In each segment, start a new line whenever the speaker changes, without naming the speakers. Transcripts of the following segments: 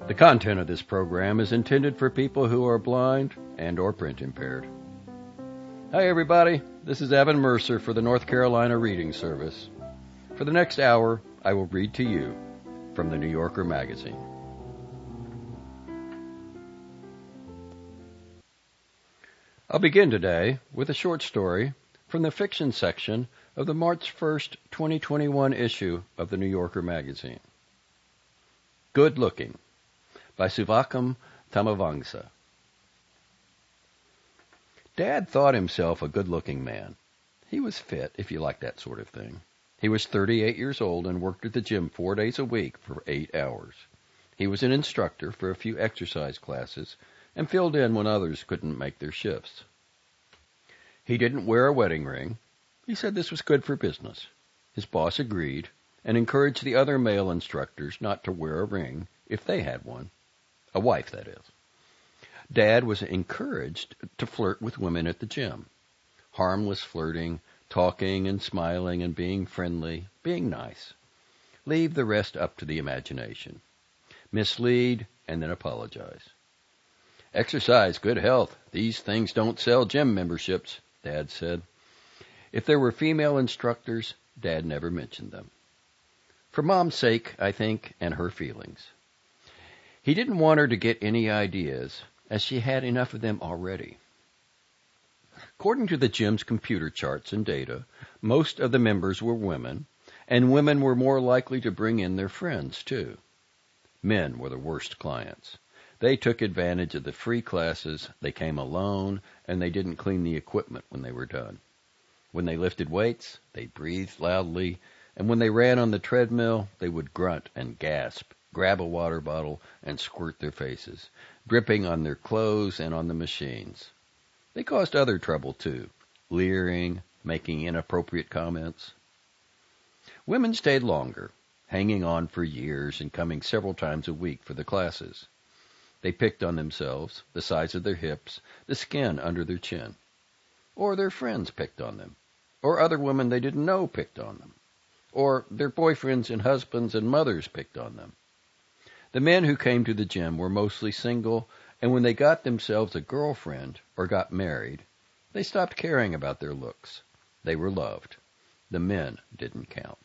The content of this program is intended for people who are blind and or print impaired. Hi everybody, this is Evan Mercer for the North Carolina Reading Service. For the next hour, I will read to you from the New Yorker magazine. I'll begin today with a short story from the fiction section of the March 1st, 2021 issue of the New Yorker magazine. Good Looking by Suvakam Tamavangsa. Dad thought himself a good-looking man. He was fit, if you like that sort of thing. He was 38 years old and worked at the gym 4 days a week for 8 hours. He was an instructor for a few exercise classes and filled in when others couldn't make their shifts. He didn't wear a wedding ring. He said this was good for business. His boss agreed and encouraged the other male instructors not to wear a ring if they had one. A wife, that is. Dad was encouraged to flirt with women at the gym. Harmless flirting, talking and smiling and being friendly, being nice. Leave the rest up to the imagination. Mislead and then apologize. Exercise, good health. These things don't sell gym memberships, Dad said. If there were female instructors, Dad never mentioned them. For Mom's sake, I think, and her feelings. He didn't want her to get any ideas, as she had enough of them already. According to the gym's computer charts and data, most of the members were women, and women were more likely to bring in their friends, too. Men were the worst clients. They took advantage of the free classes, they came alone, and they didn't clean the equipment when they were done. When they lifted weights, they breathed loudly, and when they ran on the treadmill, they would grunt and gasp, grab a water bottle, and squirt their faces, dripping on their clothes and on the machines. They caused other trouble, too, leering, making inappropriate comments. Women stayed longer, hanging on for years and coming several times a week for the classes. They picked on themselves, the size of their hips, the skin under their chin. Or their friends picked on them. Or other women they didn't know picked on them. Or their boyfriends and husbands and mothers picked on them. The men who came to the gym were mostly single, and when they got themselves a girlfriend or got married, they stopped caring about their looks. They were loved. The men didn't count.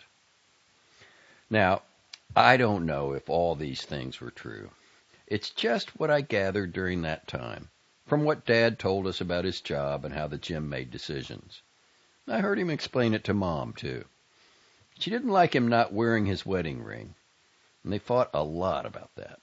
Now, I don't know if all these things were true. It's just what I gathered during that time, from what Dad told us about his job and how the gym made decisions. I heard him explain it to Mom, too. She didn't like him not wearing his wedding ring, and they fought a lot about that.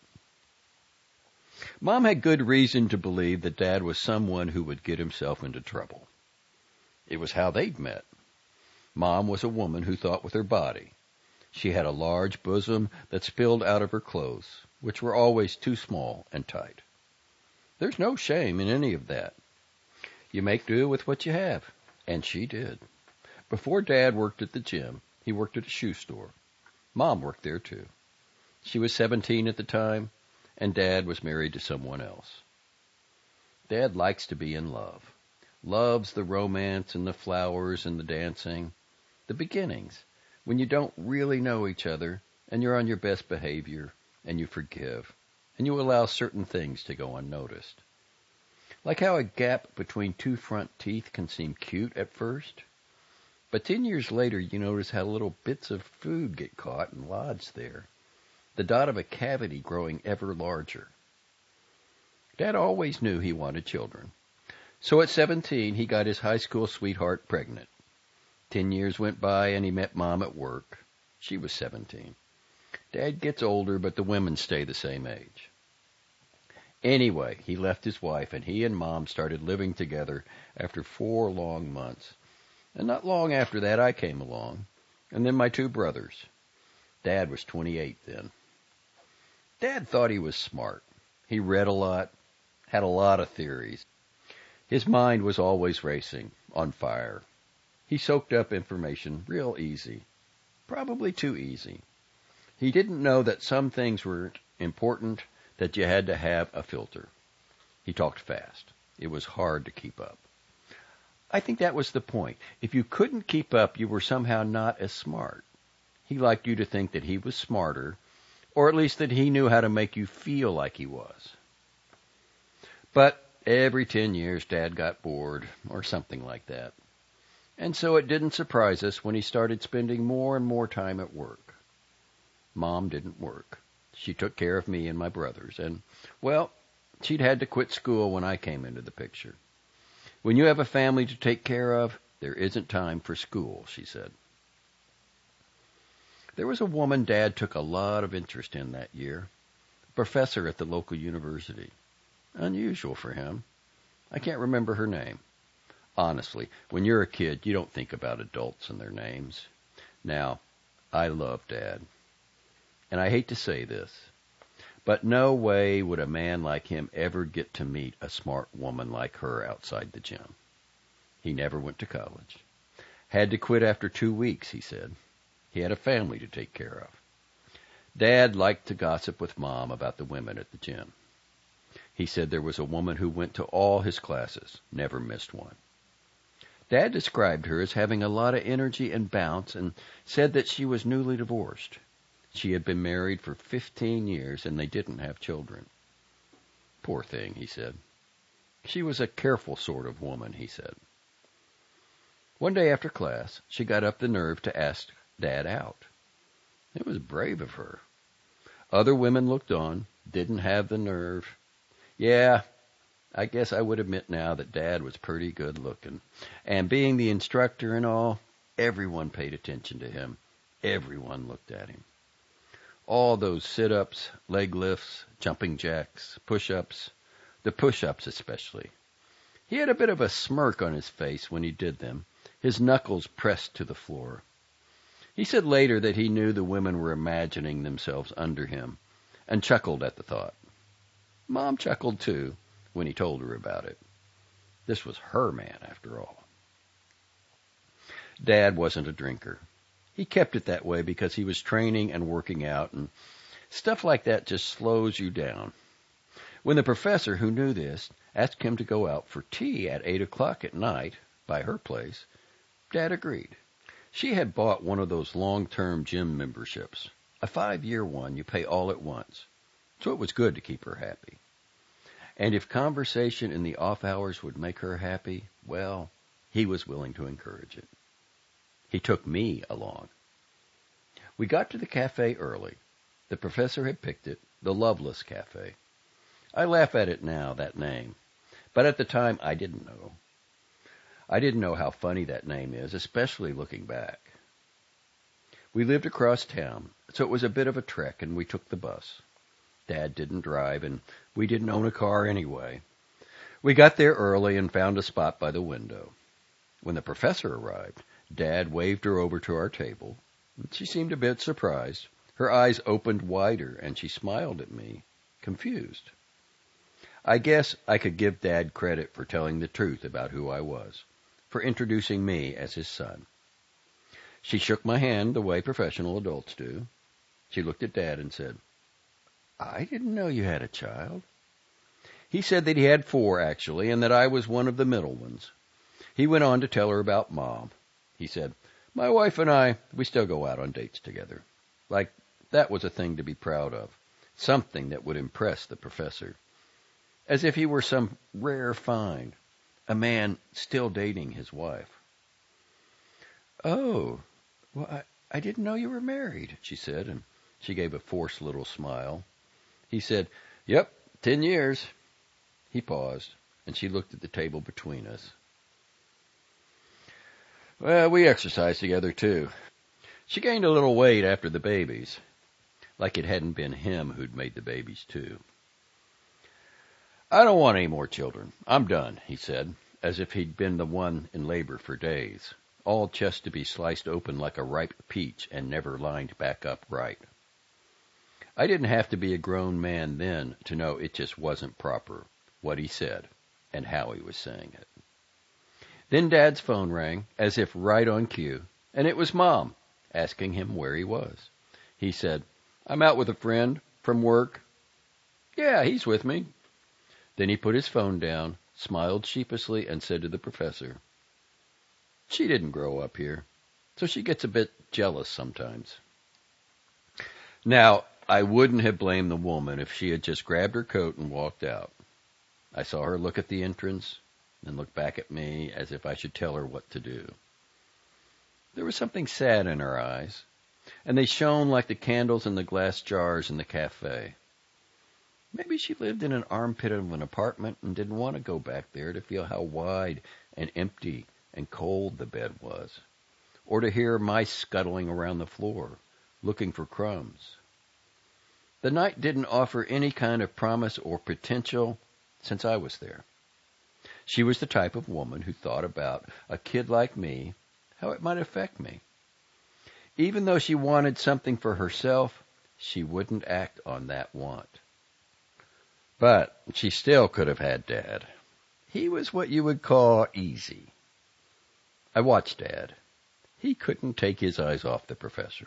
Mom had good reason to believe that Dad was someone who would get himself into trouble. It was how they'd met. Mom was a woman who thought with her body. She had a large bosom that spilled out of her clothes, which were always too small and tight. There's no shame in any of that. You make do with what you have, and she did. Before Dad worked at the gym, he worked at a shoe store. Mom worked there, too. She was 17 at the time, and Dad was married to someone else. Dad likes to be in love. Loves the romance and the flowers and the dancing. The beginnings, when you don't really know each other, and you're on your best behavior, and you forgive, and you allow certain things to go unnoticed. Like how a gap between two front teeth can seem cute at first, but 10 years later you notice how little bits of food get caught and lodged there, the dot of a cavity growing ever larger. Dad always knew he wanted children. So at 17 he got his high school sweetheart pregnant. 10 years went by and he met Mom at work. She was 17. Dad gets older, but the women stay the same age. Anyway, he left his wife, and he and Mom started living together after 4 long months. And not long after that, I came along, and then my 2 brothers. Dad was 28 then. Dad thought he was smart. He read a lot, had a lot of theories. His mind was always racing, on fire. He soaked up information real easy, probably too easy. He didn't know that some things were important, that you had to have a filter. He talked fast. It was hard to keep up. I think that was the point. If you couldn't keep up, you were somehow not as smart. He liked you to think that he was smarter, or at least that he knew how to make you feel like he was. But every 10 years, Dad got bored, or something like that. And so it didn't surprise us when he started spending more and more time at work. Mom didn't work. She took care of me and my brothers, and, well, she'd had to quit school when I came into the picture. When you have a family to take care of, there isn't time for school, she said. There was a woman Dad took a lot of interest in that year, a professor at the local university. Unusual for him. I can't remember her name. Honestly, when you're a kid, you don't think about adults and their names. Now, I love Dad. And I hate to say this, but no way would a man like him ever get to meet a smart woman like her outside the gym. He never went to college. Had to quit after 2 weeks, he said. He had a family to take care of. Dad liked to gossip with Mom about the women at the gym. He said there was a woman who went to all his classes, never missed one. Dad described her as having a lot of energy and bounce and said that she was newly divorced. She had been married for 15 years and they didn't have children. Poor thing, he said. She was a careful sort of woman, he said. One day after class, she got up the nerve to ask Dad out. It was brave of her. Other women looked on, didn't have the nerve. Yeah, I guess I would admit now that Dad was pretty good looking. And being the instructor and all, everyone paid attention to him. Everyone looked at him. All those sit-ups, leg lifts, jumping jacks, push-ups, the push-ups especially. He had a bit of a smirk on his face when he did them, his knuckles pressed to the floor. He said later that he knew the women were imagining themselves under him, and chuckled at the thought. Mom chuckled too when he told her about it. This was her man, after all. Dad wasn't a drinker. He kept it that way because he was training and working out, and stuff like that just slows you down. When the professor, who knew this, asked him to go out for tea at 8 o'clock at night by her place, Dad agreed. She had bought one of those long-term gym memberships, a 5-year one you pay all at once, so it was good to keep her happy. And if conversation in the off hours would make her happy, well, he was willing to encourage it. He took me along. We got to the cafe early. The professor had picked it, the Loveless Cafe. I laugh at it now, that name. But at the time, I didn't know. I didn't know how funny that name is, especially looking back. We lived across town, so it was a bit of a trek, and we took the bus. Dad didn't drive, and we didn't own a car anyway. We got there early and found a spot by the window. When the professor arrived, Dad waved her over to our table. She seemed a bit surprised. Her eyes opened wider, and she smiled at me, confused. I guess I could give Dad credit for telling the truth about who I was, for introducing me as his son. She shook my hand the way professional adults do. She looked at Dad and said, I didn't know you had a child. He said that he had 4, actually, and that I was one of the middle ones. He went on to tell her about Mom. He said, my wife and I, we still go out on dates together. Like that was a thing to be proud of, something that would impress the professor. As if he were some rare find, a man still dating his wife. Oh, well, I didn't know you were married, she said, and she gave a forced little smile. He said, yep, 10 years. He paused, and she looked at the table between us. Well, we exercised together, too. She gained a little weight after the babies, like it hadn't been him who'd made the babies, too. I don't want any more children. I'm done, he said, as if he'd been the one in labor for days, all chest to be sliced open like a ripe peach and never lined back up right. I didn't have to be a grown man then to know it just wasn't proper, what he said, and how he was saying it. Then Dad's phone rang, as if right on cue, and it was Mom, asking him where he was. He said, I'm out with a friend from work. Yeah, he's with me. Then he put his phone down, smiled sheepishly, and said to the professor, she didn't grow up here, so she gets a bit jealous sometimes. Now, I wouldn't have blamed the woman if she had just grabbed her coat and walked out. I saw her look at the entrance and look back at me as if I should tell her what to do. There was something sad in her eyes, and they shone like the candles in the glass jars in the cafe. Maybe she lived in an armpit of an apartment and didn't want to go back there to feel how wide and empty and cold the bed was, or to hear mice scuttling around the floor, looking for crumbs. The night didn't offer any kind of promise or potential since I was there. She was the type of woman who thought about a kid like me, how it might affect me. Even though she wanted something for herself, she wouldn't act on that want. But she still could have had Dad. He was what you would call easy. I watched Dad. He couldn't take his eyes off the professor.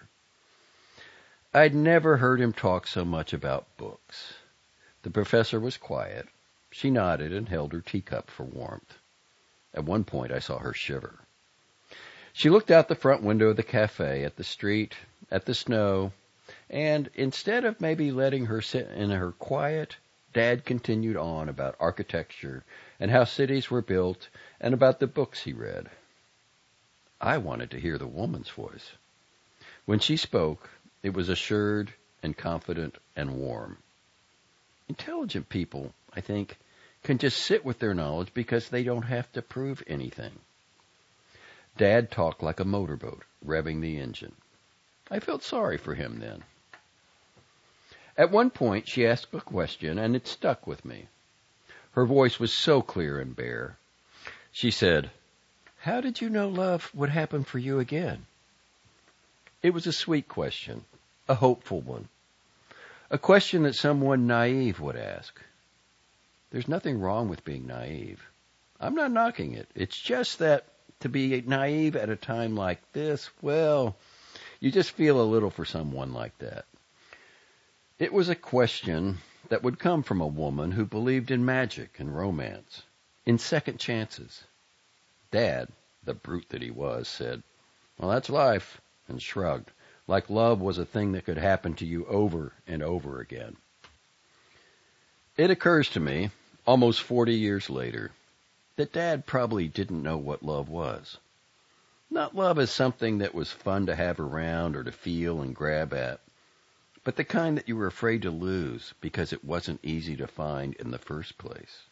I'd never heard him talk so much about books. The professor was quiet. She nodded and held her teacup for warmth. At one point I saw her shiver. She looked out the front window of the cafe, at the street, at the snow, and instead of maybe letting her sit in her quiet, Dad continued on about architecture and how cities were built and about the books he read. I wanted to hear the woman's voice. When she spoke, it was assured and confident and warm. Intelligent people, I think, can just sit with their knowledge because they don't have to prove anything. Dad talked like a motorboat, revving the engine. I felt sorry for him then. At one point, she asked a question, and it stuck with me. Her voice was so clear and bare. She said, "How did you know love would happen for you again?" It was a sweet question, a hopeful one, a question that someone naive would ask. There's nothing wrong with being naive. I'm not knocking it. It's just that to be naive at a time like this, well, you just feel a little for someone like that. It was a question that would come from a woman who believed in magic and romance, in second chances. Dad, the brute that he was, said, "Well, that's life," and shrugged, like love was a thing that could happen to you over and over again. It occurs to me, almost 40 years later, that Dad probably didn't know what love was. Not love as something that was fun to have around or to feel and grab at, but the kind that you were afraid to lose because it wasn't easy to find in the first place.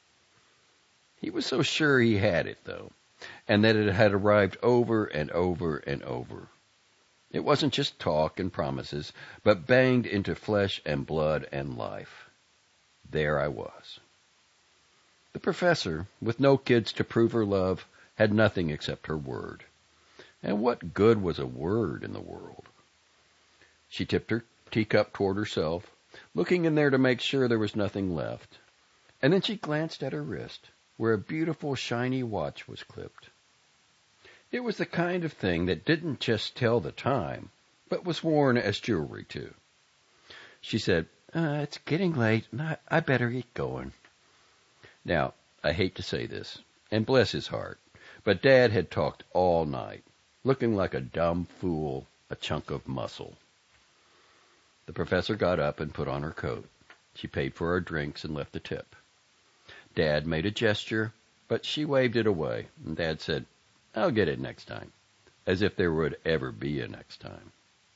He was so sure he had it, though, and that it had arrived over and over and over. It wasn't just talk and promises, but banged into flesh and blood and life. There I was. The professor, with no kids to prove her love, had nothing except her word. And what good was a word in the world? She tipped her teacup toward herself, looking in there to make sure there was nothing left, and then she glanced at her wrist, where a beautiful shiny watch was clipped. It was the kind of thing that didn't just tell the time, but was worn as jewelry, too. She said, "It's getting late, and I better get going." Now, I hate to say this, and bless his heart, but Dad had talked all night, looking like a dumb fool, a chunk of muscle. The professor got up and put on her coat. She paid for our drinks and left a tip. Dad made a gesture, but she waved it away, and Dad said, "I'll get it next time," as if there would ever be a next time.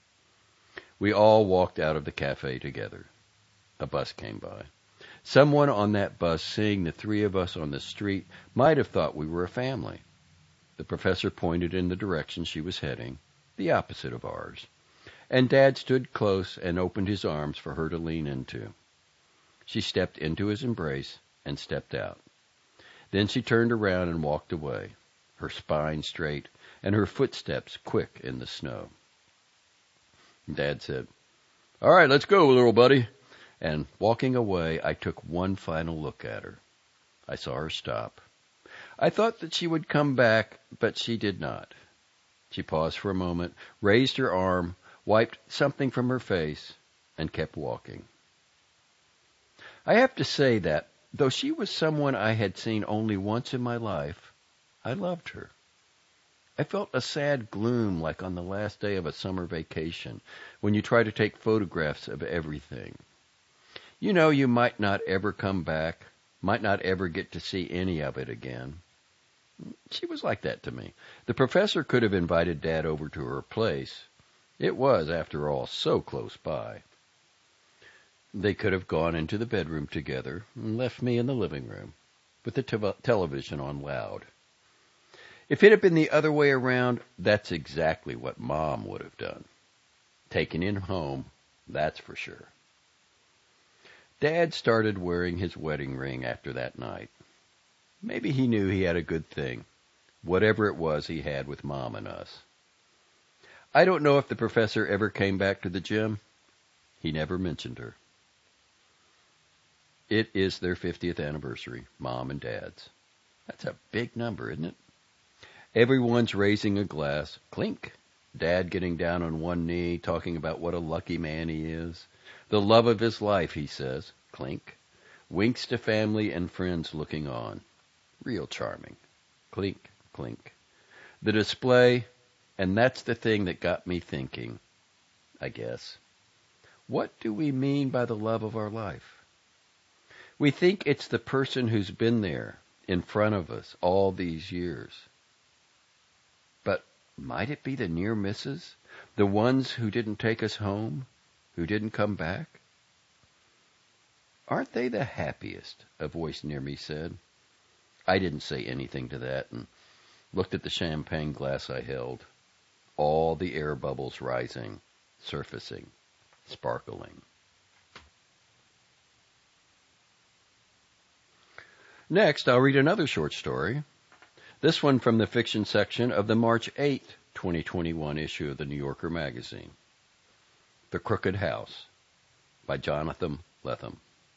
We all walked out of the cafe together. A bus came by. Someone on that bus, seeing the three of us on the street, might have thought we were a family. The professor pointed in the direction she was heading, the opposite of ours, and Dad stood close and opened his arms for her to lean into. She stepped into his embrace and stepped out. Then she turned around and walked away, her spine straight and her footsteps quick in the snow. Dad said, "All right, let's go, little buddy." And walking away, I took one final look at her. I saw her stop. I thought that she would come back, but she did not. She paused for a moment, raised her arm, wiped something from her face, and kept walking. I have to say that, though she was someone I had seen only once in my life, I loved her. I felt a sad gloom like on the last day of a summer vacation when you try to take photographs of everything. You know you might not ever come back, might not ever get to see any of it again. She was like that to me. The professor could have invited Dad over to her place. It was, after all, so close by. They could have gone into the bedroom together and left me in the living room with the television on loud. If it had been the other way around, that's exactly what Mom would have done. Taken him home, that's for sure. Dad started wearing his wedding ring after that night. Maybe he knew he had a good thing, whatever it was he had with Mom and us. I don't know if the professor ever came back to the gym. He never mentioned her. It is their 50th anniversary, Mom and Dad's. That's a big number, isn't it? Everyone's raising a glass. Clink. Dad getting down on one knee, talking about what a lucky man he is. The love of his life, he says. Clink. Winks to family and friends looking on. Real charming. Clink, clink. The display, and that's the thing that got me thinking, I guess. What do we mean by the love of our life? We think it's the person who's been there in front of us all these years. But might it be the near misses? The ones who didn't take us home? Who didn't come back? Aren't they the happiest? A voice near me said. I didn't say anything to that and looked at the champagne glass I held. All the air bubbles rising, surfacing, sparkling. Next, I'll read another short story. This one from the fiction section of the March 8, 2021 issue of the New Yorker magazine. The Crooked House by Jonathan Lethem.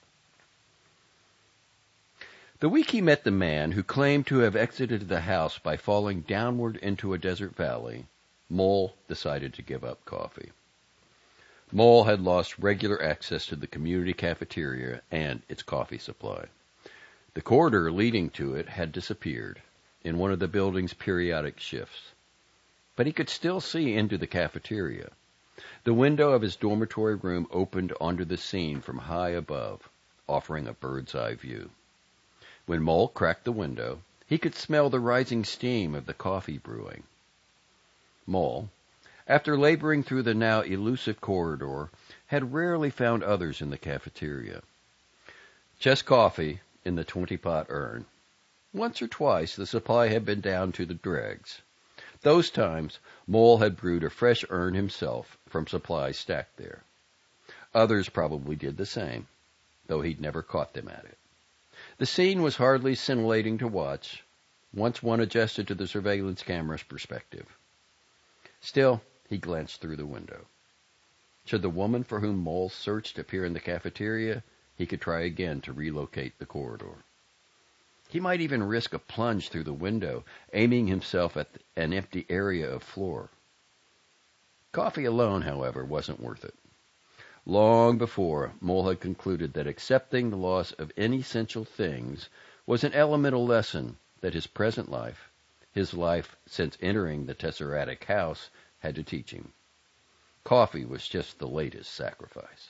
The week he met the man who claimed to have exited the house by falling downward into a desert valley, Mole decided to give up coffee. Mole had lost regular access to the community cafeteria and its coffee supply. The corridor leading to it had disappeared in one of the building's periodic shifts, but he could still see into the cafeteria. The window of his dormitory room opened onto the scene from high above, offering a bird's-eye view. When Mole cracked the window, he could smell the rising steam of the coffee brewing. Mole, after laboring through the now elusive corridor, had rarely found others in the cafeteria. Just coffee in the 20-pot urn. Once or twice the supply had been down to the dregs. Those times, Mole had brewed a fresh urn himself from supplies stacked there. Others probably did the same, though he'd never caught them at it. The scene was hardly scintillating to watch, once one adjusted to the surveillance camera's perspective. Still, he glanced through the window. Should the woman for whom Mole searched appear in the cafeteria, he could try again to relocate the corridor. He might even risk a plunge through the window, aiming himself at an empty area of floor. Coffee alone, however, wasn't worth it. Long before, Mole had concluded that accepting the loss of any essential things was an elemental lesson that his present life, his life since entering the Tesseratic house, had to teach him. Coffee was just the latest sacrifice.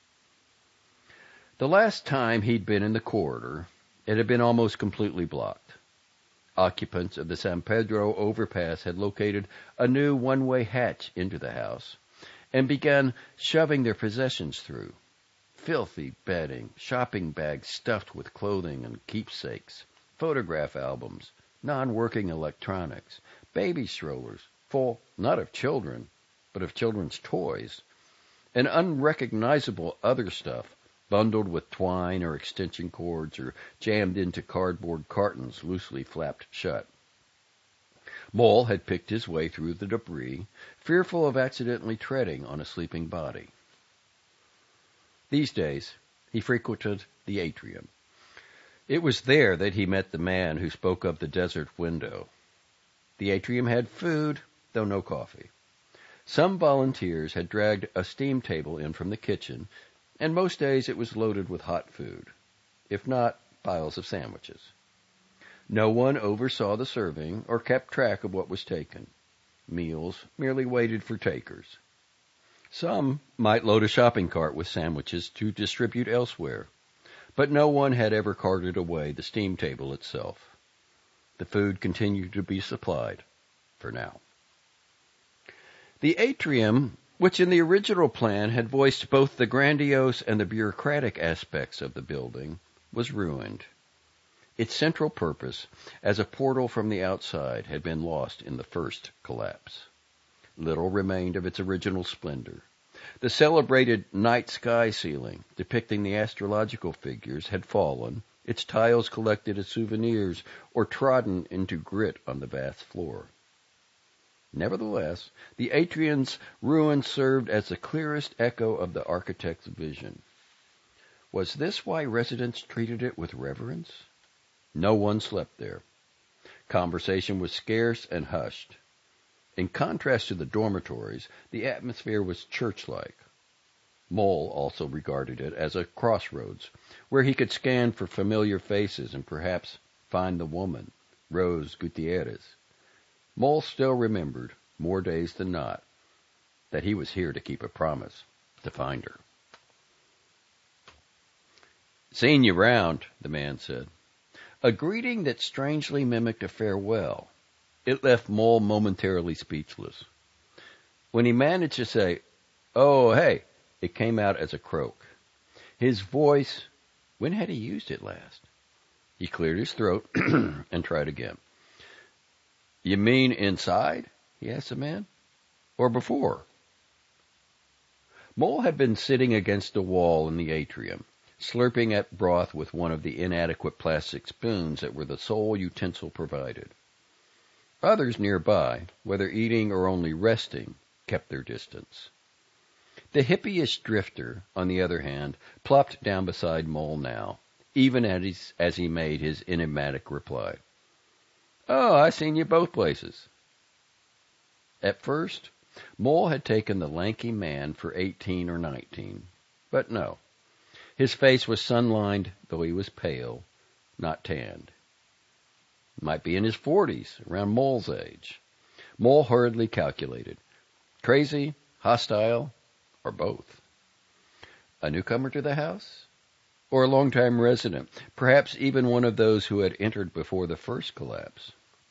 The last time he'd been in the corridor, it had been almost completely blocked. Occupants of the San Pedro overpass had located a new one-way hatch into the house and began shoving their possessions through. Filthy bedding, shopping bags stuffed with clothing and keepsakes, photograph albums, non-working electronics, baby strollers, full not of children, but of children's toys, and unrecognizable other stuff bundled with twine or extension cords or jammed into cardboard cartons loosely flapped shut. Mole had picked his way through the debris, fearful of accidentally treading on a sleeping body. These days, he frequented the atrium. It was there that he met the man who spoke of the desert window. The atrium had food, though no coffee. Some volunteers had dragged a steam table in from the kitchen, and most days it was loaded with hot food, if not piles of sandwiches. No one oversaw the serving or kept track of what was taken. Meals merely waited for takers. Some might load a shopping cart with sandwiches to distribute elsewhere, but no one had ever carted away the steam table itself. The food continued to be supplied, for now. The atrium, which in the original plan had voiced both the grandiose and the bureaucratic aspects of the building, was ruined. Its central purpose, as a portal from the outside, had been lost in the first collapse. Little remained of its original splendor. The celebrated night sky ceiling, depicting the astrological figures, had fallen, its tiles collected as souvenirs or trodden into grit on the vast floor. Nevertheless, the atrium's ruins served as the clearest echo of the architect's vision. Was this why residents treated it with reverence? No one slept there. Conversation was scarce and hushed. In contrast to the dormitories, the atmosphere was church-like. Mole also regarded it as a crossroads, where he could scan for familiar faces and perhaps find the woman, Rose Gutierrez. Mole still remembered, more days than not, that he was here to keep a promise, to find her. "Seen you round," the man said. A greeting that strangely mimicked a farewell. It left Mole momentarily speechless. When he managed to say, "Oh, hey," it came out as a croak. His voice, when had he used it last? He cleared his throat and tried again. "You mean inside?" he asked the man. "Or before?" Mole had been sitting against the wall in the atrium, slurping at broth with one of the inadequate plastic spoons that were the sole utensil provided. Others nearby, whether eating or only resting, kept their distance. The hippyish drifter, on the other hand, plopped down beside Mole now, even as he made his enigmatic reply. "Oh, I seen you both places." At first, Mole had taken the lanky man for 18 or 19, but no. His face was sun-lined, though he was pale, not tanned. Might be in his 40s, around Mole's age. Mole hurriedly calculated. Crazy, hostile, or both. A newcomer to the house? Or a long-time resident, perhaps even one of those who had entered before the first collapse?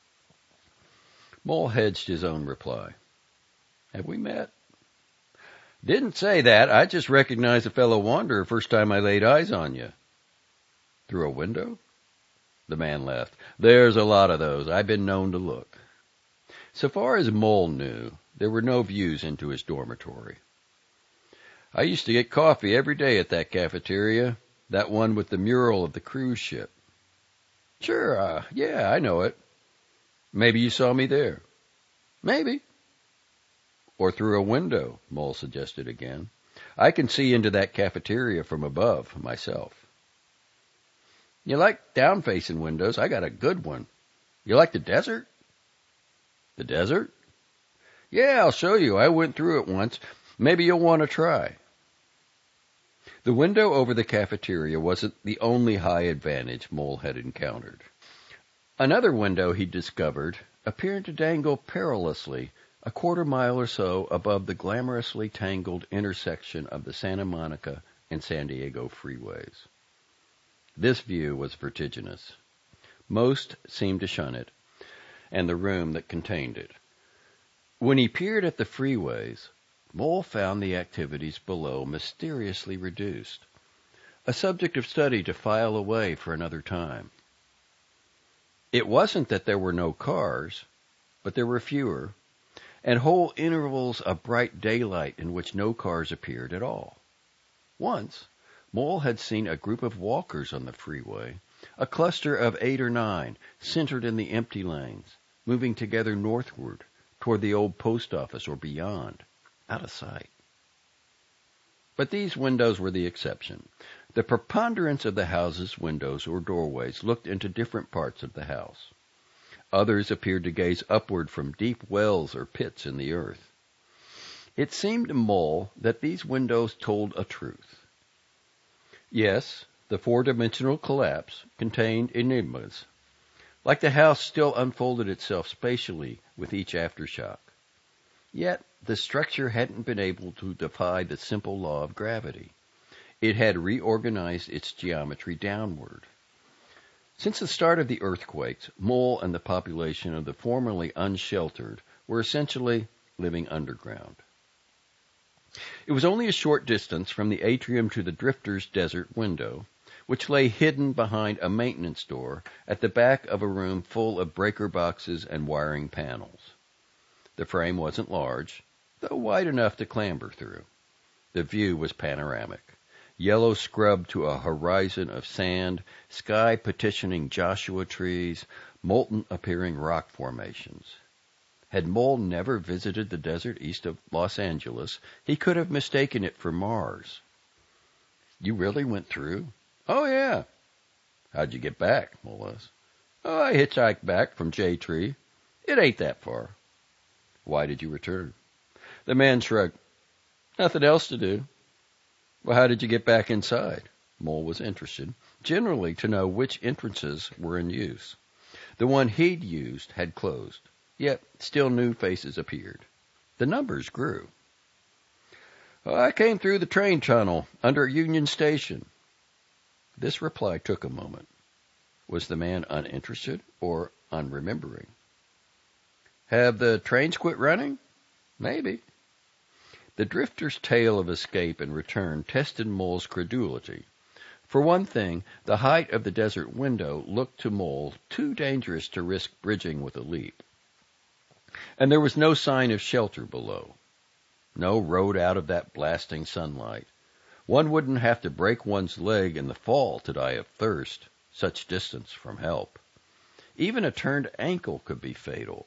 Mole hedged his own reply. "Have we met?" "Didn't say that. I just recognized a fellow wanderer first time I laid eyes on you." "Through a window?" The man laughed. "There's a lot of those. I've been known to look." So far as Mole knew, there were no views into his dormitory. "I used to get coffee every day at that cafeteria, that one with the mural of the cruise ship." "Sure, yeah, I know it." "Maybe you saw me there." "Maybe." "Or through a window," Mole suggested again. "I can see into that cafeteria from above, myself." "You like down-facing windows? I got a good one. You like the desert?" "The desert?" "Yeah, I'll show you. I went through it once. Maybe you'll want to try." The window over the cafeteria wasn't the only high advantage Mole had encountered. Another window, he discovered, appeared to dangle perilously a quarter-mile or so above the glamorously tangled intersection of the Santa Monica and San Diego freeways. This view was vertiginous. Most seemed to shun it, and the room that contained it. When he peered at the freeways, Mole found the activities below mysteriously reduced, a subject of study to file away for another time. It wasn't that there were no cars, but there were fewer, and whole intervals of bright daylight in which no cars appeared at all. Once, Mole had seen a group of walkers on the freeway, a cluster of 8 or 9, centered in the empty lanes, moving together northward, toward the old post office or beyond, out of sight. But these windows were the exception. The preponderance of the house's windows or doorways looked into different parts of the house. Others appeared to gaze upward from deep wells or pits in the earth. It seemed to Mole that these windows told a truth. Yes, the four-dimensional collapse contained enigmas, like the house still unfolded itself spatially with each aftershock. Yet the structure hadn't been able to defy the simple law of gravity. It had reorganized its geometry downward. Since the start of the earthquakes, Mole and the population of the formerly unsheltered were essentially living underground. It was only a short distance from the atrium to the drifter's desert window, which lay hidden behind a maintenance door at the back of a room full of breaker boxes and wiring panels. The frame wasn't large, though wide enough to clamber through. The view was panoramic. Yellow scrub to a horizon of sand, sky petitioning Joshua trees, molten-appearing rock formations. Had Mole never visited the desert east of Los Angeles, he could have mistaken it for Mars. You really went through? Oh, yeah. How'd you get back? Mole asked. Oh, I hitchhiked back from J Tree. It ain't that far. Why did you return? The man shrugged. Nothing else to do. Well, how did you get back inside? Mole was interested, generally to know which entrances were in use. The one he'd used had closed, yet still new faces appeared. The numbers grew. Oh, I came through the train tunnel under Union Station. This reply took a moment. Was the man uninterested or unremembering? Have the trains quit running? Maybe. The drifter's tale of escape and return tested Mole's credulity. For one thing, the height of the desert window looked to Mole too dangerous to risk bridging with a leap. And there was no sign of shelter below. No road out of that blasting sunlight. One wouldn't have to break one's leg in the fall to die of thirst, such distance from help. Even a turned ankle could be fatal.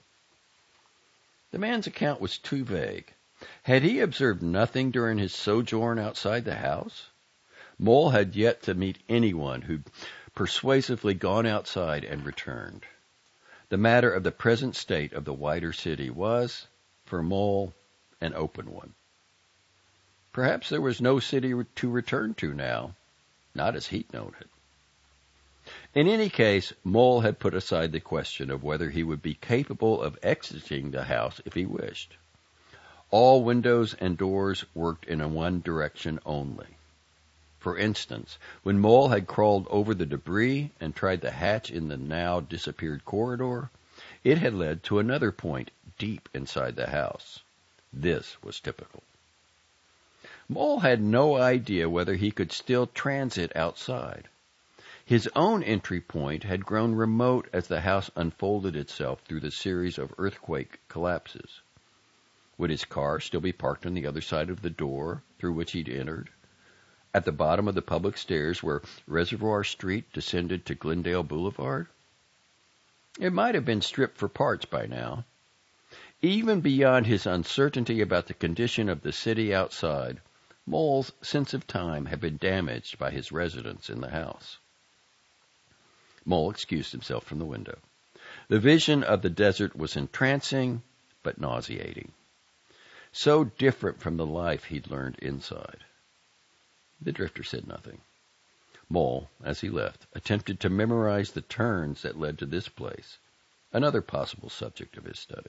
The man's account was too vague. Had he observed nothing during his sojourn outside the house? Mole had yet to meet anyone who'd persuasively gone outside and returned. The matter of the present state of the wider city was, for Mole, an open one. Perhaps there was no city to return to now, not as he'd known it. In any case, Mole had put aside the question of whether he would be capable of exiting the house if he wished. All windows and doors worked in one direction only. For instance, when Mole had crawled over the debris and tried the hatch in the now disappeared corridor, it had led to another point deep inside the house. This was typical. Mole had no idea whether he could still transit outside. His own entry point had grown remote as the house unfolded itself through the series of earthquake collapses. Would his car still be parked on the other side of the door through which he'd entered? At the bottom of the public stairs where Reservoir Street descended to Glendale Boulevard? It might have been stripped for parts by now. Even beyond his uncertainty about the condition of the city outside, Mole's sense of time had been damaged by his residence in the house. Mole excused himself from the window. The vision of the desert was entrancing, but nauseating. So different from the life he'd learned inside. The drifter said nothing. Mole, as he left, attempted to memorize the turns that led to this place, another possible subject of his study.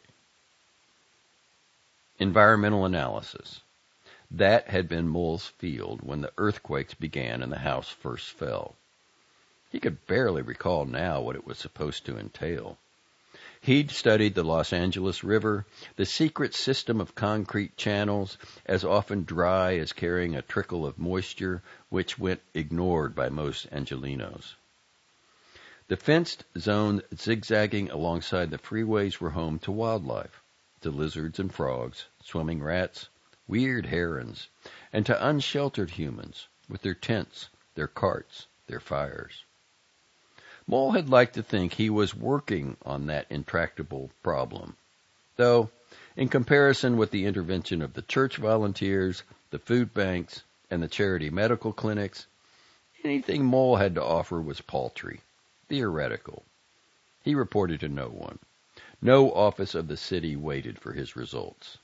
Environmental analysis. That had been Mole's field when the earthquakes began and the house first fell. He could barely recall now what it was supposed to entail. He'd studied the Los Angeles River, the secret system of concrete channels, as often dry as carrying a trickle of moisture, which went ignored by most Angelinos. The fenced zones zigzagging alongside the freeways were home to wildlife, to lizards and frogs, swimming rats, weird herons, and to unsheltered humans, with their tents, their carts, their fires. Mole had liked to think he was working on that intractable problem, though, in comparison with the intervention of the church volunteers, the food banks, and the charity medical clinics, anything Mole had to offer was paltry, theoretical. He reported to no one. No office of the city waited for his results.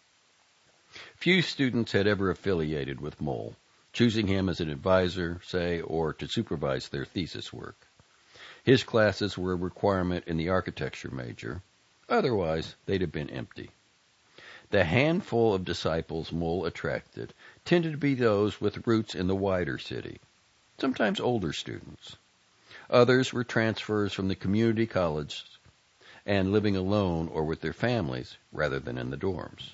Few students had ever affiliated with Mole, choosing him as an advisor, say, or to supervise their thesis work. His classes were a requirement in the architecture major. Otherwise, they'd have been empty. The handful of disciples Mole attracted tended to be those with roots in the wider city, sometimes older students. Others were transfers from the community colleges and living alone or with their families rather than in the dorms.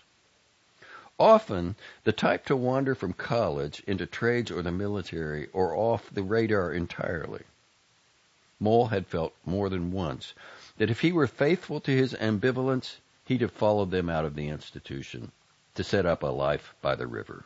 Often, the type to wander from college into trades or the military or off the radar entirely. Mole had felt more than once that if he were faithful to his ambivalence, he'd have followed them out of the institution to set up a life by the river.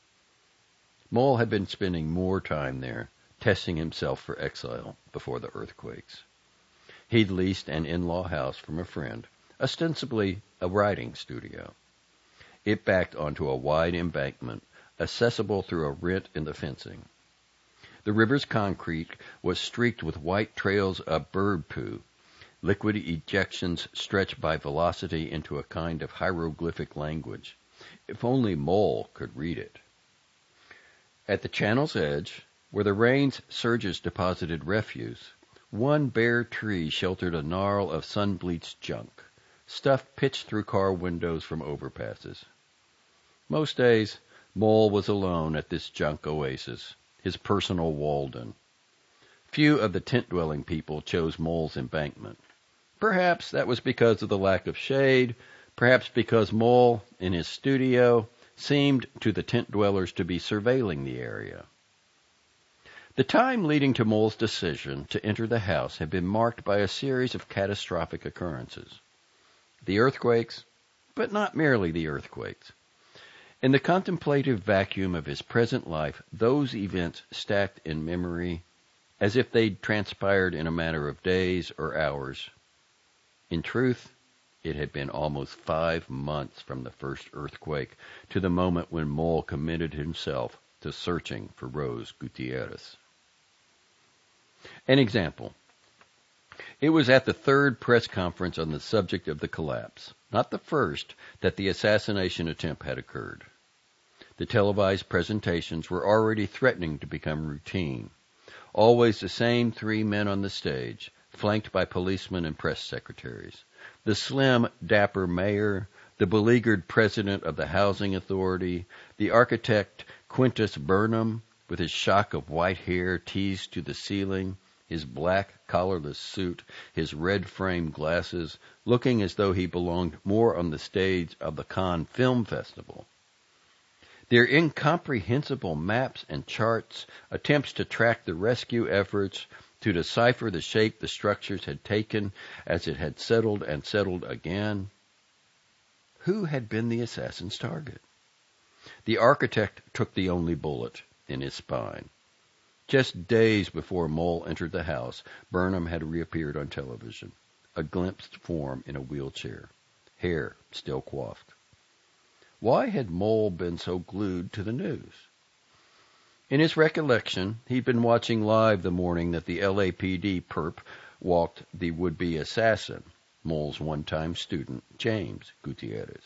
Mole had been spending more time there, testing himself for exile before the earthquakes. He'd leased an in-law house from a friend, ostensibly a writing studio. It backed onto a wide embankment, accessible through a rent in the fencing. The river's concrete was streaked with white trails of bird poo, liquid ejections stretched by velocity into a kind of hieroglyphic language. If only Mole could read it. At the channel's edge, where the rain's surges deposited refuse, one bare tree sheltered a gnarl of sun-bleached junk, stuff pitched through car windows from overpasses. Most days, Mole was alone at this junk oasis, his personal Walden. Few of the tent-dwelling people chose Mole's embankment. Perhaps that was because of the lack of shade, perhaps because Mole, in his studio, seemed to the tent-dwellers to be surveilling the area. The time leading to Mole's decision to enter the house had been marked by a series of catastrophic occurrences. The earthquakes, but not merely the earthquakes. In the contemplative vacuum of his present life, those events stacked in memory as if they'd transpired in a matter of days or hours. In truth, it had been almost 5 months from the first earthquake to the moment when Mole committed himself to searching for Rose Gutierrez. An example. It was at the third press conference on the subject of the collapse, not the first, that the assassination attempt had occurred. The televised presentations were already threatening to become routine. Always the same 3 men on the stage, flanked by policemen and press secretaries. The slim, dapper mayor, the beleaguered president of the housing authority, the architect Quintus Burnham, with his shock of white hair teased to the ceiling, his black collarless suit, his red-framed glasses, looking as though he belonged more on the stage of the Cannes Film Festival. Their incomprehensible maps and charts, attempts to track the rescue efforts, to decipher the shape the structures had taken as it had settled and settled again. Who had been the assassin's target? The architect took the only bullet in his spine. Just days before Mole entered the house, Burnham had reappeared on television, a glimpsed form in a wheelchair, hair still coiffed. Why had Mole been so glued to the news? In his recollection, he'd been watching live the morning that the LAPD perp walked the would-be assassin, Mole's one-time student, James Gutierrez.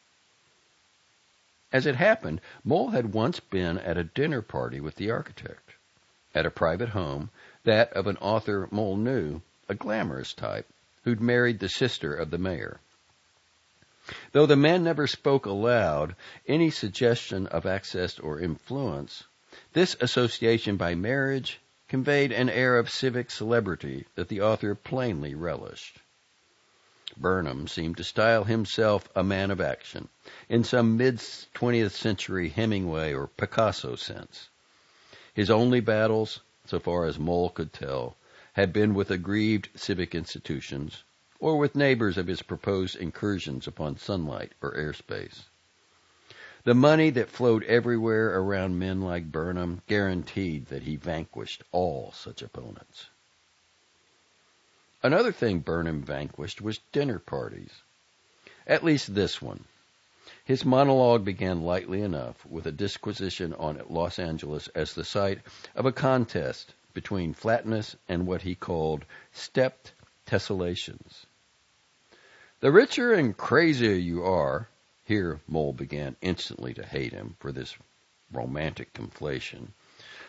As it happened, Mole had once been at a dinner party with the architect, at a private home, that of an author Mole knew, a glamorous type, who'd married the sister of the mayor. Though the men never spoke aloud any suggestion of access or influence, this association by marriage conveyed an air of civic celebrity that the author plainly relished. Burnham seemed to style himself a man of action, in some mid-20th century Hemingway or Picasso sense. His only battles, so far as Mole could tell, had been with aggrieved civic institutions, or with neighbors of his proposed incursions upon sunlight or airspace. The money that flowed everywhere around men like Burnham guaranteed that he vanquished all such opponents. Another thing Burnham vanquished was dinner parties. At least this one. His monologue began lightly enough with a disquisition on Los Angeles as the site of a contest between flatness and what he called stepped tessellations. The richer and crazier you are, here Mole began instantly to hate him for this romantic conflation,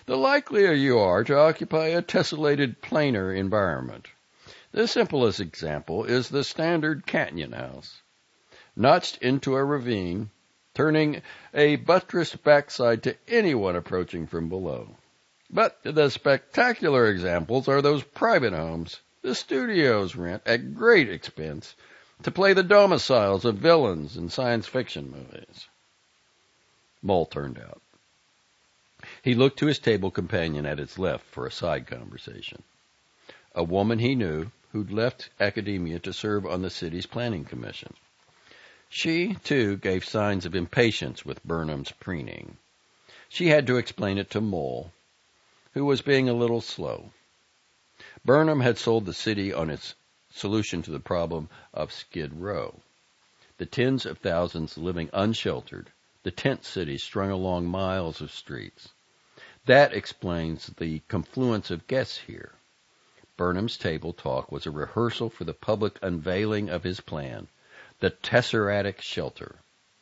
the likelier you are to occupy a tessellated planar environment. The simplest example is the standard canyon house. Notched into a ravine, turning a buttressed backside to anyone approaching from below. But the spectacular examples are those private homes the studios rent at great expense to play the domiciles of villains in science fiction movies. Mole turned out. He looked to his table companion at his left for a side conversation. A woman he knew who'd left academia to serve on the city's planning commission. She, too, gave signs of impatience with Burnham's preening. She had to explain it to Mole, who was being a little slow. Burnham had sold the city on its solution to the problem of Skid Row. The tens of thousands living unsheltered, the tent cities strung along miles of streets. That explains the confluence of guests here. Burnham's table talk was a rehearsal for the public unveiling of his plan, the Tesseract Shelter.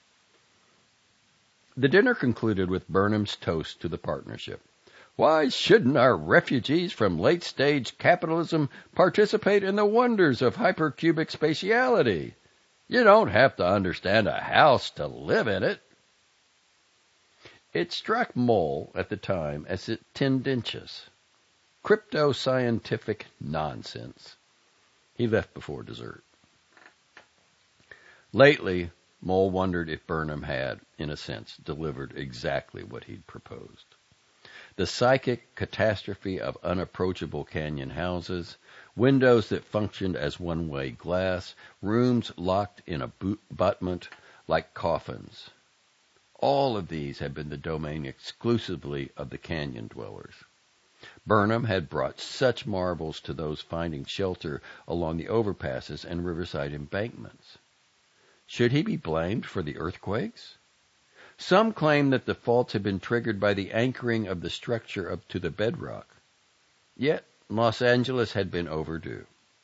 The dinner concluded with Burnham's toast to the partnership. Why shouldn't our refugees from late-stage capitalism participate in the wonders of hypercubic spatiality? You don't have to understand a house to live in it. It struck Mole at the time as tendentious, crypto-scientific nonsense. He left before dessert. Lately, Mole wondered if Burnham had, in a sense, delivered exactly what he'd proposed. The psychic catastrophe of unapproachable canyon houses, windows that functioned as one-way glass, rooms locked in abutment like coffins. All of these had been the domain exclusively of the canyon dwellers. Burnham had brought such marvels to those finding shelter along the overpasses and riverside embankments. Should he be blamed for the earthquakes? Some claim that the faults had been triggered by the anchoring of the structure up to the bedrock. Yet, Los Angeles had been overdue.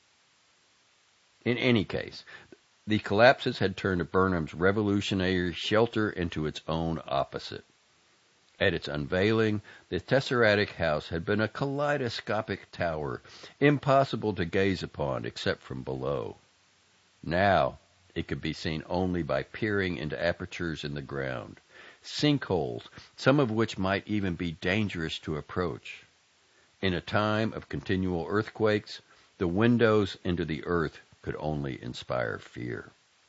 In any case, the collapses had turned Burnham's revolutionary shelter into its own opposite. At its unveiling, the Tesseract house had been a kaleidoscopic tower, impossible to gaze upon except from below. Now, it could be seen only by peering into apertures in the ground, sinkholes, some of which might even be dangerous to approach. In a time of continual earthquakes, the windows into the earth could only inspire fear.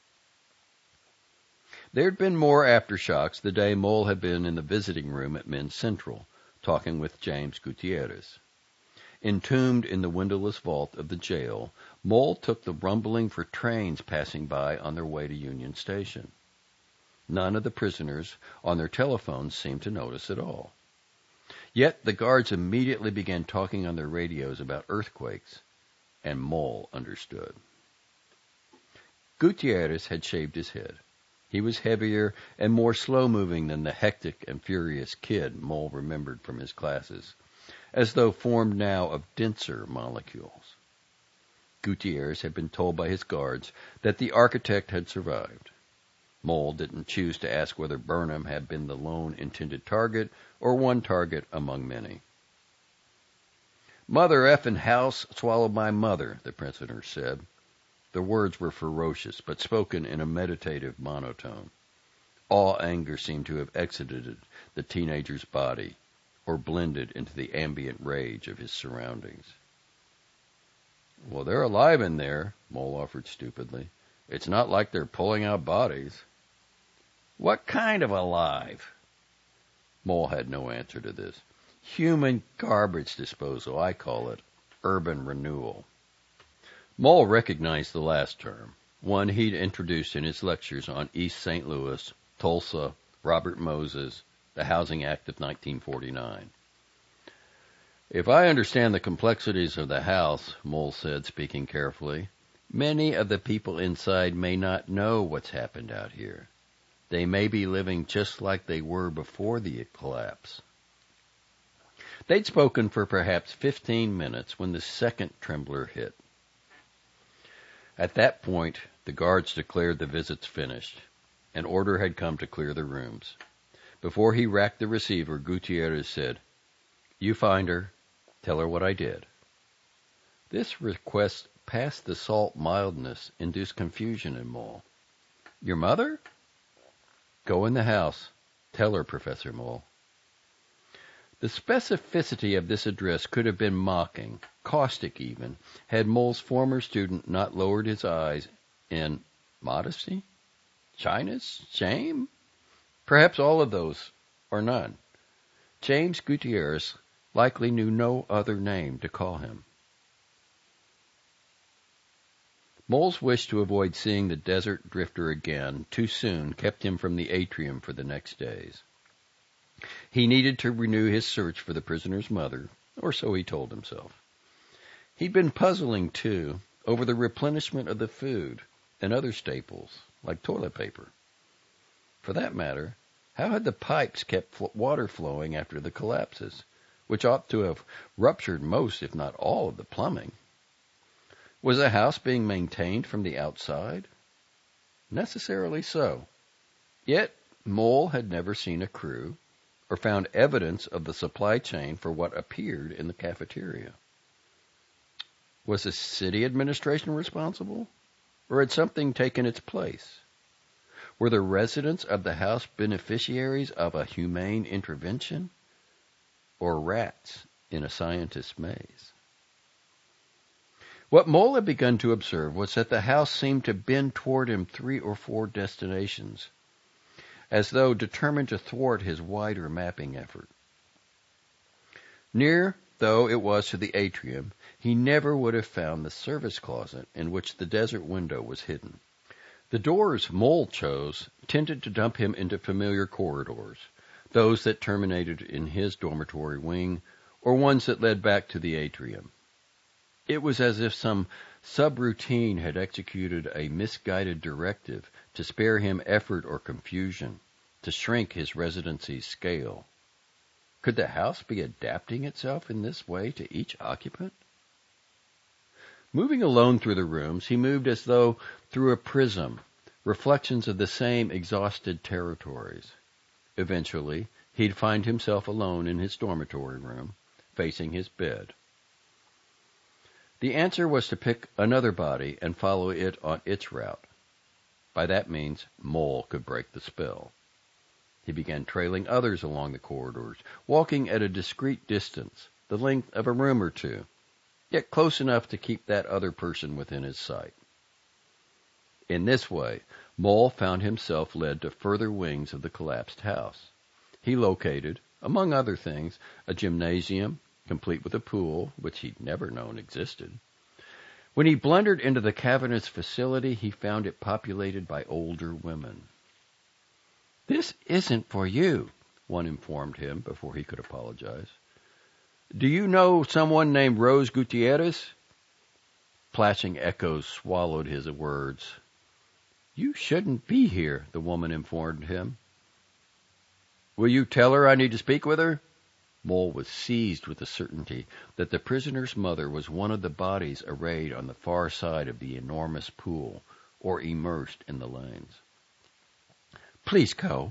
There had been more aftershocks the day Mole had been in the visiting room at Men's Central, talking with James Gutierrez. Entombed in the windowless vault of the jail, Mole took the rumbling for trains passing by on their way to Union Station. None of the prisoners on their telephones seemed to notice at all. Yet the guards immediately began talking on their radios about earthquakes, and Mole understood. Gutierrez had shaved his head. He was heavier and more slow-moving than the hectic and furious kid Mole remembered from his classes, as though formed now of denser molecules. Gutierrez had been told by his guards that the architect had survived. Mole didn't choose to ask whether Burnham had been the lone intended target or one target among many. "Mother effing house swallowed my mother," the prisoner said. The words were ferocious, but spoken in a meditative monotone. All anger seemed to have exited the teenager's body, or blended into the ambient rage of his surroundings. "Well, they're alive in there," Mole offered stupidly. "It's not like they're pulling out bodies." "What kind of alive?" Mole had no answer to this. "Human garbage disposal, I call it. Urban renewal." Mole recognized the last term, one he'd introduced in his lectures on East St. Louis, Tulsa, Robert Moses, the Housing Act of 1949. "If I understand the complexities of the house," Mole said, speaking carefully, "many of the people inside may not know what's happened out here. They may be living just like they were before the collapse." They'd spoken for perhaps 15 minutes when the second trembler hit. At that point, the guards declared the visits finished. An order had come to clear the rooms. Before he racked the receiver, Gutierrez said, You find her. Tell her what I did. This request, past the salt mildness, induced confusion in Mole. Your mother? Go in the house. Tell her, Professor Mole. The specificity of this address could have been mocking, caustic even, had Mole's former student not lowered his eyes in modesty, shyness, shame, perhaps all of those, or none. James Gutierrez likely knew no other name to call him. Mole's wish to avoid seeing the desert drifter again too soon kept him from the atrium for the next days. He needed to renew his search for the prisoner's mother, or so he told himself. He'd been puzzling, too, over the replenishment of the food and other staples, like toilet paper. For that matter, how had the pipes kept water flowing after the collapses, which ought to have ruptured most, if not all, of the plumbing? Was the house being maintained from the outside? Necessarily so. Yet Mole had never seen a crew, or found evidence of the supply chain for what appeared in the cafeteria. Was the city administration responsible, or had something taken its place? Were the residents of the house beneficiaries of a humane intervention, or rats in a scientist's maze? What Mole had begun to observe was that the house seemed to bend toward him 3 or 4 destinations, as though determined to thwart his wider mapping effort. Near though it was to the atrium, he never would have found the service closet in which the desert window was hidden. The doors Mole chose tended to dump him into familiar corridors, those that terminated in his dormitory wing, or ones that led back to the atrium. It was as if some subroutine had executed a misguided directive to spare him effort or confusion, to shrink his residency's scale. Could the house be adapting itself in this way to each occupant? Moving alone through the rooms, he moved as though through a prism, reflections of the same exhausted territories. Eventually, he'd find himself alone in his dormitory room, facing his bed. The answer was to pick another body and follow it on its route. By that means, Mole could break the spell. He began trailing others along the corridors, walking at a discreet distance, the length of a room or two, yet close enough to keep that other person within his sight. In this way, Mole found himself led to further wings of the collapsed house. He located, among other things, a gymnasium, complete with a pool, which he'd never known existed. When he blundered into the cavernous facility, he found it populated by older women. "This isn't for you," one informed him before he could apologize. "Do you know someone named Rose Gutierrez?" Plashing echoes swallowed his words. "You shouldn't be here," the woman informed him. "Will you tell her I need to speak with her?" Mole was seized with the certainty that the prisoner's mother was one of the bodies arrayed on the far side of the enormous pool, or immersed in the lanes. "Please go."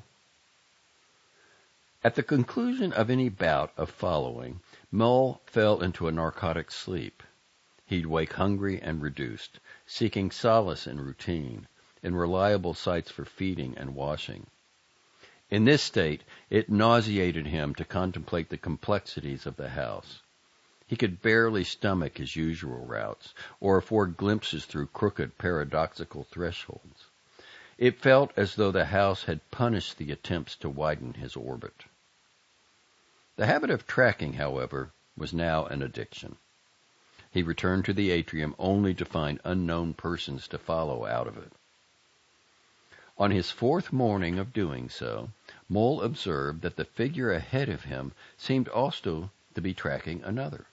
At the conclusion of any bout of following, Mole fell into a narcotic sleep. He'd wake hungry and reduced, seeking solace in routine, in reliable sites for feeding and washing. In this state, it nauseated him to contemplate the complexities of the house. He could barely stomach his usual routes, or afford glimpses through crooked, paradoxical thresholds. It felt as though the house had punished the attempts to widen his orbit. The habit of tracking, however, was now an addiction. He returned to the atrium only to find unknown persons to follow out of it. On his 4th morning of doing so, Mole observed that the figure ahead of him seemed also to be tracking another.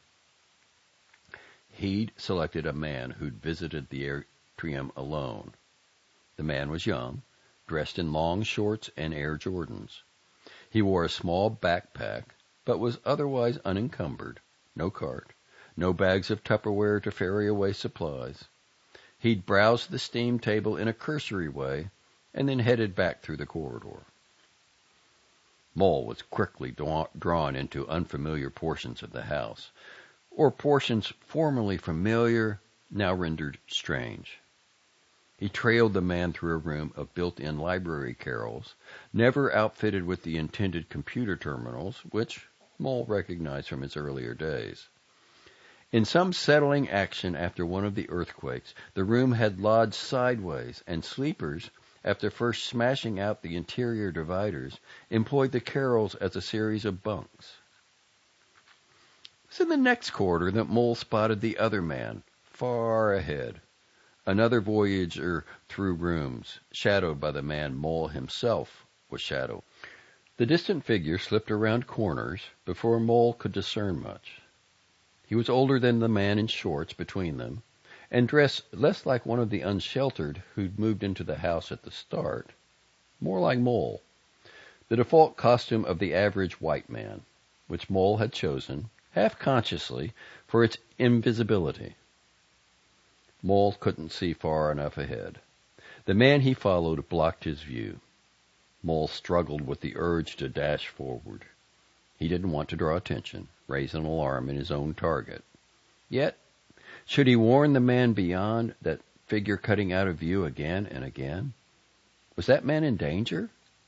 He'd selected a man who'd visited the atrium alone. The man was young, dressed in long shorts and Air Jordans. He wore a small backpack, but was otherwise unencumbered. No cart, no bags of Tupperware to ferry away supplies. He'd browsed the steam table in a cursory way, and then headed back through the corridor. Mole was quickly drawn into unfamiliar portions of the house, or portions formerly familiar, now rendered strange. He trailed the man through a room of built-in library carrels, never outfitted with the intended computer terminals, which Mole recognized from his earlier days. In some settling action after one of the earthquakes, the room had lodged sideways, and sleepers, after first smashing out the interior dividers, employed the carrels as a series of bunks. It was in the next corridor that Mole spotted the other man, far ahead. Another voyager through rooms, shadowed by the man Mole himself was shadowed. The distant figure slipped around corners before Mole could discern much. He was older than the man in shorts between them, and dressed less like one of the unsheltered who'd moved into the house at the start, more like Mole, the default costume of the average white man, which Mole had chosen, half-consciously, for its invisibility. Mole couldn't see far enough ahead. The man he followed blocked his view. Mole struggled with the urge to dash forward. He didn't want to draw attention, raise an alarm in his own target. Yet, should he warn the man beyond, that figure cutting out of view again and again? Was that man in danger?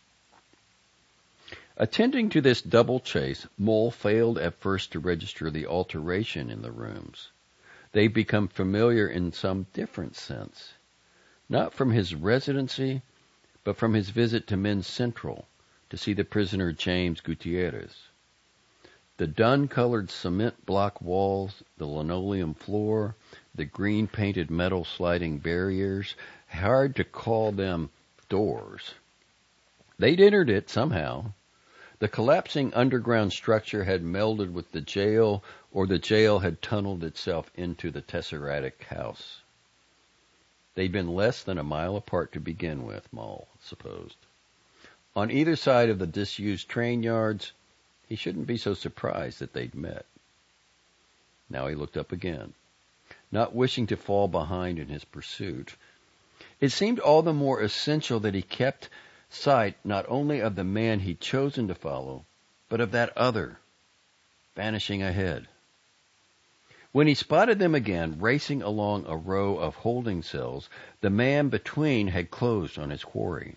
Attending to this double chase, Mole failed at first to register the alteration in the rooms. They'd become familiar in some different sense, not from his residency, but from his visit to Men's Central to see the prisoner James Gutierrez. The dun-colored cement block walls, the linoleum floor, the green-painted metal sliding barriers, hard to call them doors. They'd entered it somehow. The collapsing underground structure had melded with the jail, or the jail had tunneled itself into the Tesseract house. They'd been less than a mile apart to begin with, Mole supposed. On either side of the disused train yards, he shouldn't be so surprised that they'd met. Now he looked up again, not wishing to fall behind in his pursuit. It seemed all the more essential that he kept sight not only of the man he'd chosen to follow, but of that other, vanishing ahead. When he spotted them again, racing along a row of holding cells, the man between had closed on his quarry.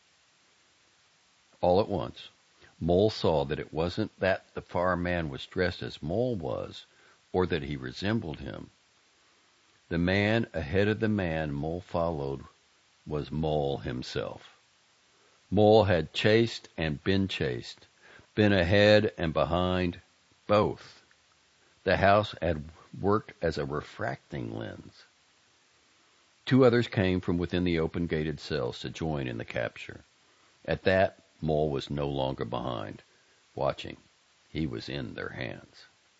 All at once, Mole saw that it wasn't that the far man was dressed as Mole was, or that he resembled him. The man ahead of the man Mole followed was Mole himself. Mole had chased and been chased, been ahead and behind, both. The house had worked as a refracting lens. Two others came from within the open gated cells to join in the capture. At that, Mole was no longer behind, watching. He was in their hands.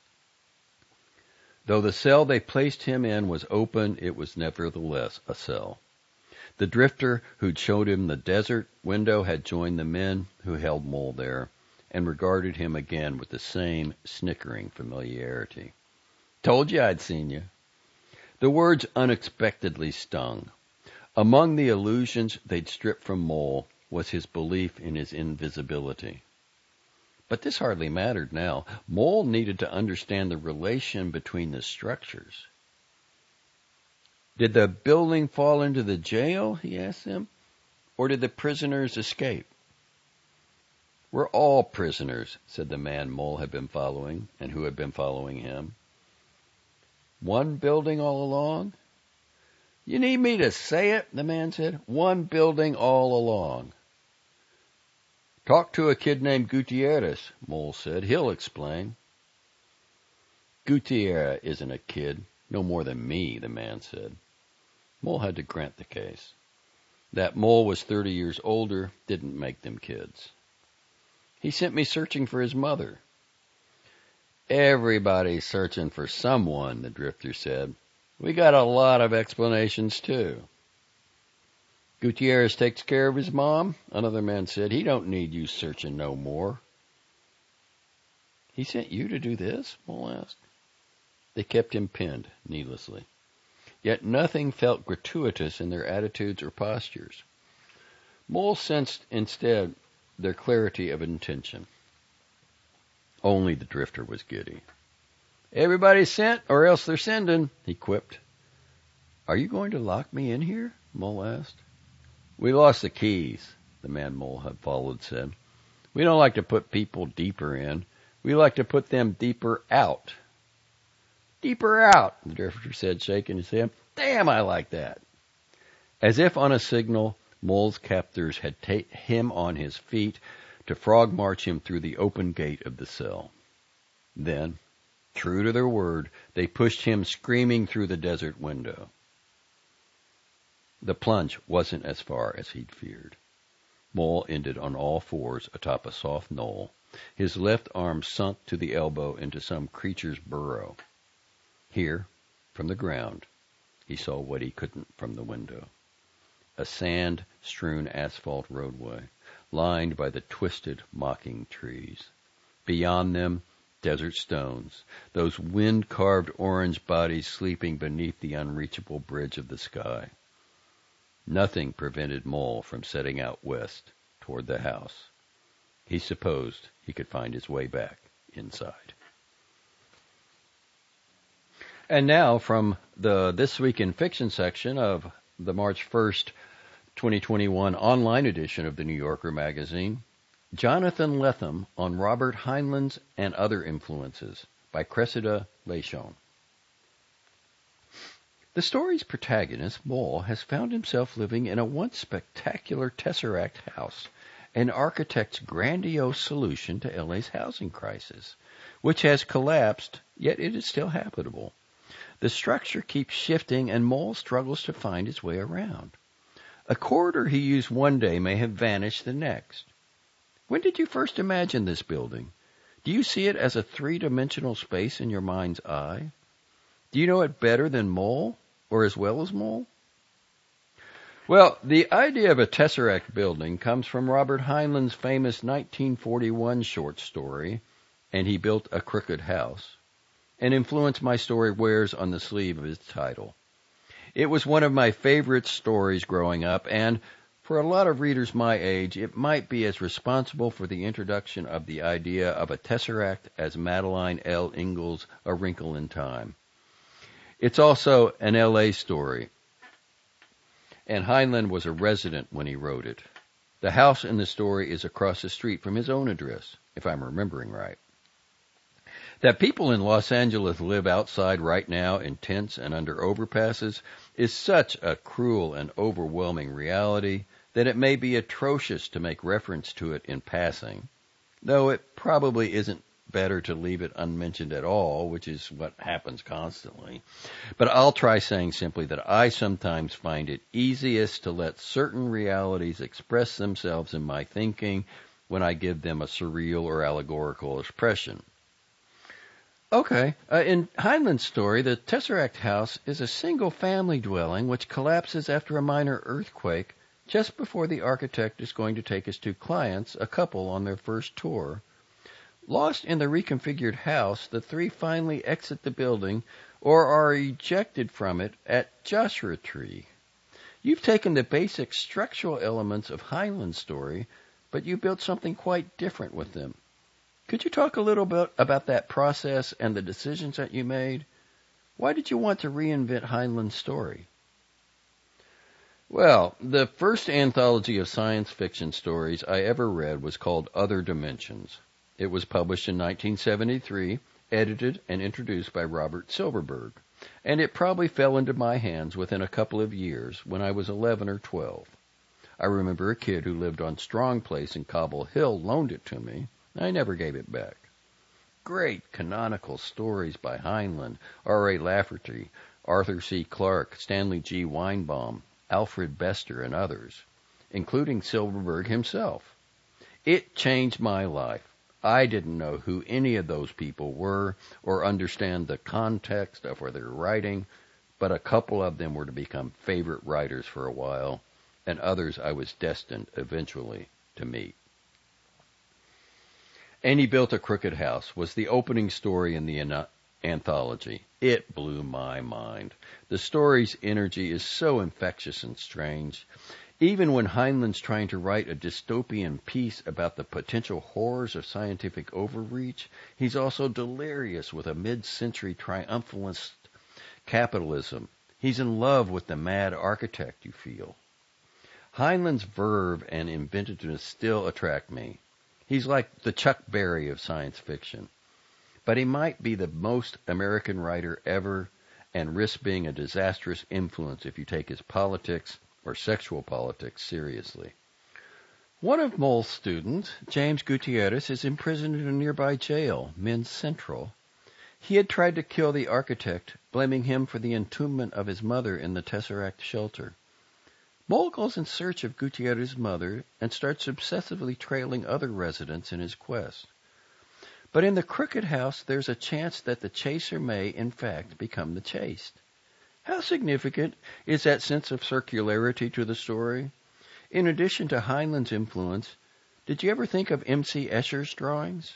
Though the cell they placed him in was open, it was nevertheless a cell. The drifter who'd showed him the desert window had joined the men who held Mole there, and regarded him again with the same snickering familiarity. "Told you I'd seen you." The words unexpectedly stung. Among the illusions they'd stripped from Mole was his belief in his invisibility. But this hardly mattered now. Mole needed to understand the relation between the structures. "Did the building fall into the jail?" he asked them. "Or did the prisoners escape?" "We're all prisoners," said the man Mole had been following, and who had been following him. "One building all along?" "You need me to say it?" the man said. "One building all along." "Talk to a kid named Gutierrez," Mole said. "He'll explain." "Gutierrez isn't a kid, no more than me," the man said. Mole had to grant the case. That Mole was 30 years older didn't make them kids. "He sent me searching for his mother." "Everybody's searching for someone," the drifter said. "We got a lot of explanations, too." "Gutierrez takes care of his mom," another man said. "He don't need you searching no more." "He sent you to do this?" Mole asked. They kept him pinned needlessly. Yet nothing felt gratuitous in their attitudes or postures. Mole sensed instead their clarity of intention. Only the drifter was giddy. "Everybody's sent, or else they're sending," he quipped. "Are you going to lock me in here?" Mole asked. "We lost the keys," the man Mole had followed said. "We don't like to put people deeper in. We like to put them deeper out." "Deeper out," the drifter said, shaking his head. "Damn, I like that." As if on a signal, Mole's captors had him on his feet to frog march him through the open gate of the cell. Then, true to their word, they pushed him screaming through the desert window. The plunge wasn't as far as he'd feared. Mole ended on all fours atop a soft knoll, his left arm sunk to the elbow into some creature's burrow. Here, from the ground, he saw what he couldn't from the window. A sand-strewn asphalt roadway, lined by the twisted, mocking trees. Beyond them, desert stones, those wind-carved orange bodies sleeping beneath the unreachable bridge of the sky. Nothing prevented Mole from setting out west toward the house. He supposed he could find his way back inside. And now from the This Week in Fiction section of the March 1st, 2021 online edition of the New Yorker magazine, Jonathan Lethem on Robert Heinlein's and Other Influences by Cressida Leishon. The story's protagonist, Mole, has found himself living in a once spectacular tesseract house, an architect's grandiose solution to LA's housing crisis, which has collapsed, yet it is still habitable. The structure keeps shifting, and Mole struggles to find his way around. A corridor he used one day may have vanished the next. When did you first imagine this building? Do you see it as a three-dimensional space in your mind's eye? Do you know it better than Mole, or as well as Mole? Well, the idea of a tesseract building comes from Robert Heinlein's famous 1941 short story, And He Built a Crooked House, an influence my story wears on the sleeve of its title. It was one of my favorite stories growing up, and for a lot of readers my age, it might be as responsible for the introduction of the idea of a tesseract as Madeline L. Ingles' A Wrinkle in Time. It's also an L.A. story, and Heinlein was a resident when he wrote it. The house in the story is across the street from his own address, if I'm remembering right. That people in Los Angeles live outside right now in tents and under overpasses is such a cruel and overwhelming reality that it may be atrocious to make reference to it in passing, though it probably isn't better to leave it unmentioned at all, which is what happens constantly. But I'll try saying simply that I sometimes find it easiest to let certain realities express themselves in my thinking when I give them a surreal or allegorical expression. Okay, in Heinlein's story, the Tesseract House is a single-family dwelling which collapses after a minor earthquake just before the architect is going to take his two clients, a couple, on their first tour. Lost in the reconfigured house, the three finally exit the building or are ejected from it at Joshua Tree. You've taken the basic structural elements of Heinlein's story, but you built something quite different with them. Could you talk a little bit about that process and the decisions that you made? Why did you want to reinvent Heinlein's story? Well, the first anthology of science fiction stories I ever read was called Other Dimensions. It was published in 1973, edited and introduced by Robert Silverberg, and it probably fell into my hands within a couple of years when I was 11 or 12. I remember a kid who lived on Strong Place in Cobble Hill loaned it to me. I never gave it back. Great canonical stories by Heinlein, R.A. Lafferty, Arthur C. Clarke, Stanley G. Weinbaum, Alfred Bester, and others, including Silverberg himself. It changed my life. I didn't know who any of those people were or understand the context of their writing, but a couple of them were to become favorite writers for a while, and others I was destined eventually to meet. And He Built a Crooked House was the opening story in the anthology. It blew my mind. The story's energy is so infectious and strange. Even when Heinlein's trying to write a dystopian piece about the potential horrors of scientific overreach, he's also delirious with a mid-century triumphalist capitalism. He's in love with the mad architect, you feel. Heinlein's verve and inventiveness still attract me. He's like the Chuck Berry of science fiction. But he might be the most American writer ever and risk being a disastrous influence if you take his politics or sexual politics seriously. One of Moll's students, James Gutierrez, is imprisoned in a nearby jail, Men's Central. He had tried to kill the architect, blaming him for the entombment of his mother in the Tesseract shelter. Moll goes in search of Gutierrez's mother and starts obsessively trailing other residents in his quest. But in the crooked house, there's a chance that the chaser may, in fact, become the chased. How significant is that sense of circularity to the story? In addition to Heinlein's influence, did you ever think of M.C. Escher's drawings?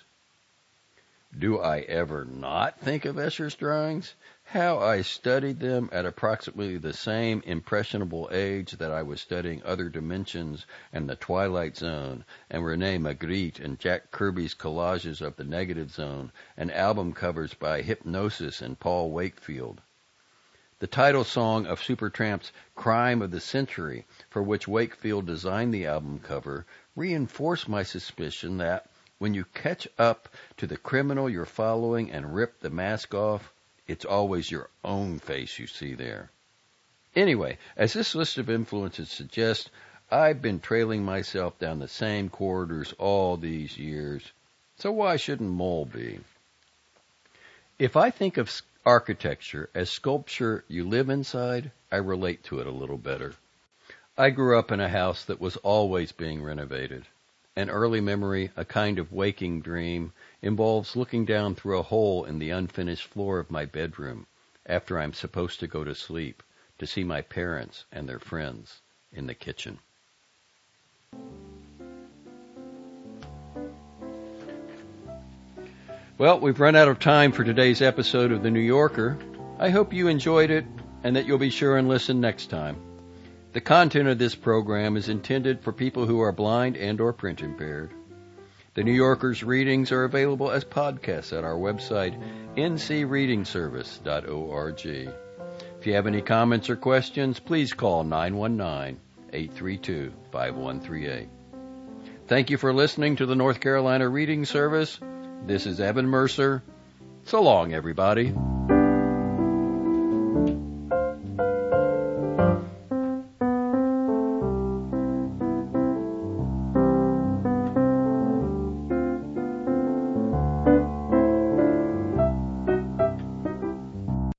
Do I ever not think of Escher's drawings? How I studied them at approximately the same impressionable age that I was studying Other Dimensions and The Twilight Zone and René Magritte and Jack Kirby's collages of the Negative Zone and album covers by Hypnosis and Paul Wakefield. The title song of Supertramp's Crime of the Century, for which Wakefield designed the album cover, reinforced my suspicion that when you catch up to the criminal you're following and rip the mask off, it's always your own face you see there. Anyway, as this list of influences suggests, I've been trailing myself down the same corridors all these years, so why shouldn't Moll be? If I think of architecture as sculpture you live inside, I relate to it a little better. I grew up in a house that was always being renovated. An early memory, a kind of waking dream, involves looking down through a hole in the unfinished floor of my bedroom after I'm supposed to go to sleep to see my parents and their friends in the kitchen. Well, we've run out of time for today's episode of The New Yorker. I hope you enjoyed it and that you'll be sure and listen next time. The content of this program is intended for people who are blind and or print impaired. The New Yorker's readings are available as podcasts at our website, ncreadingservice.org. If you have any comments or questions, please call 919-832-5138. Thank you for listening to the North Carolina Reading Service. This is Evan Mercer. So long, everybody.